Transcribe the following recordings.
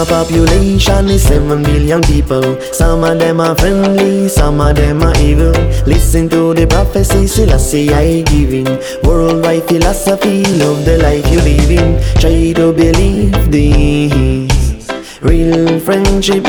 Our population is 7 billion people. Some of them are friendly, some of them are evil. Listen to the prophecy, Selassie I giving. Worldwide philosophy, love the life you live in. Try to believe this, real friendship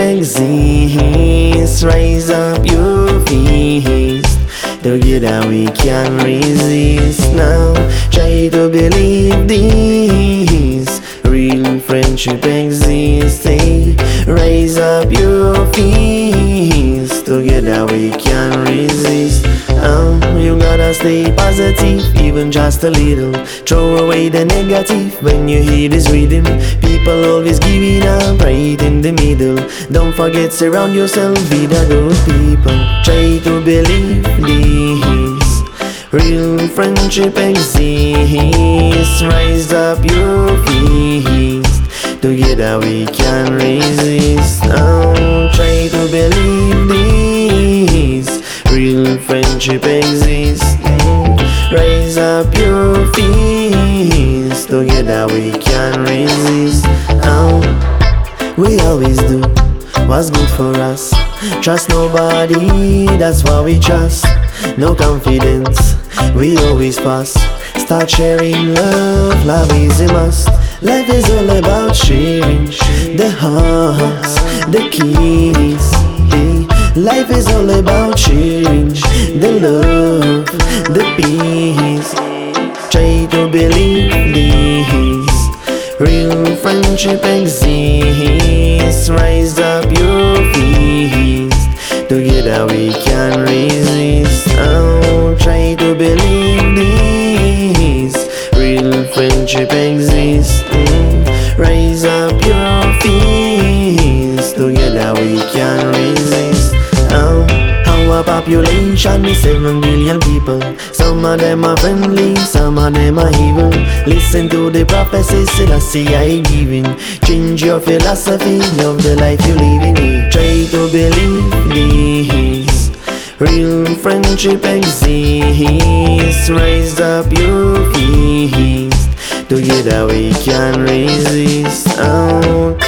exists. Rise up your fist, together we can resist. Now try to believe this, real friendship exists. Hey, raise up your fist, together we can resist. You gotta stay positive, even just a little. Throw away the negative when you hear this rhythm. People always giving up right in the middle. Don't forget, surround yourself with the good people. Try to believe this, real friendship exists. Rise up your fist, together we can resist. Try to believe this, real friendship exists. Raise up your fist, together we can resist. We always do what's good for us. Trust nobody, that's why we trust. No confidence, we always pass. Start sharing love, love is a must. Life is all about sharing the hearts, the keys. Life is all about sharing the love, the peace. Try to believe this, real friendship exists. Rise up your fist, together we can resist. Try to believe this, real friendship exists. Raise up your fist, together we can resist. Our population is 7 billion people. Some of them are friendly, some of them are evil. Listen to the prophecies, Selassie I giving. Change your philosophy, love the life you live in. Try to believe this, real friendship exists. Rise up your fist, together we can resist.